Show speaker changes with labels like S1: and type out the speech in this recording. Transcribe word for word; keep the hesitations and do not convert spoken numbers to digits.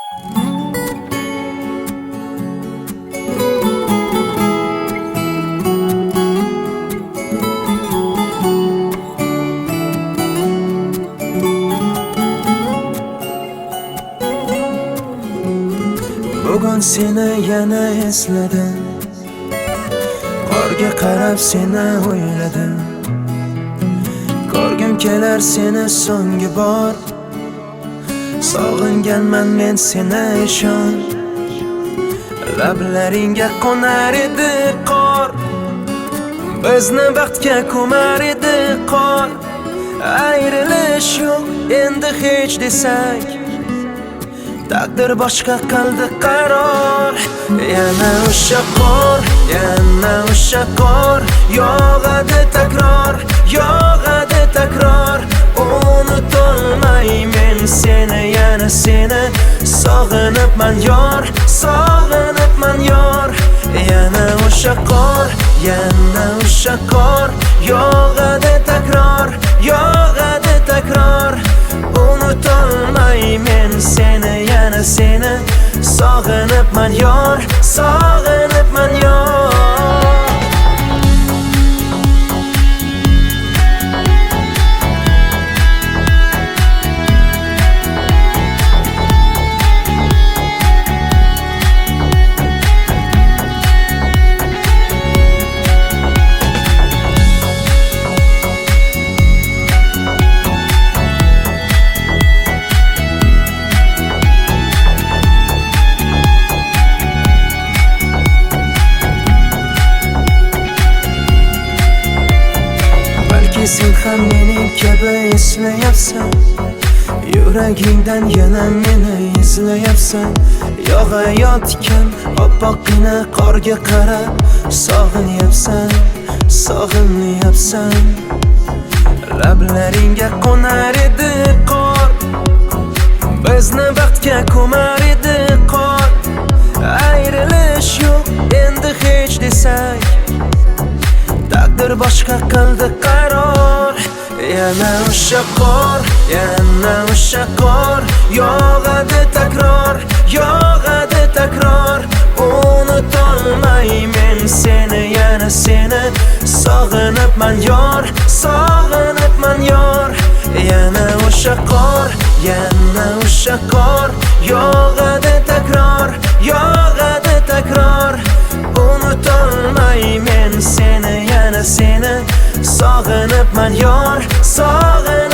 S1: Bugun seni yana esladim, qorga qarab seni o'yladim. Ko'rgim kelar seni so'nggi bor, sog'inganman men seni ishon. Lablaringga qo'nar edi qor, bizni baxtga ko'mar edi qor. Ayrilish yo'q endi hech desak, taqdir boshqa qildi qaror. Yana o'sha qor, yana o'sha qor, yog'adi takror, yog'adi takror. Unutolmaymen seni, yana seni sog'inibman yor, sog'inibman yor. Yana o'sha qor, yana o'sha qor, yog'adi takror, yog'adi takror. Unutolmaymen seni, yana seni sog'inibman yor, sog'inibman yor. Sen ham mening kabi eslayapsan, yuragingdan yana meni izlayapsan. Yog'ayotgan oppoqqina qorga qarab sog'inyapsan, sog'inyapsan. Lablaringga qo'nar edi qor, bizni baxtga ko'mar edi qor. Ayrilish yo'q endi hech desak, taqdir boshqa qildi qaror. Yana o'sha qor, yana o'sha qor, yog'adi takror, yog'adi takror. Unutolmaymen seni, yana seni sog'inibman yor, sog'inibman yor. Yana o'sha qor, yana o'sha qor, yog'adi takror, yog'adi takror. Unutolmaymen seni, yana seni sog'inibman yor, sog'inibman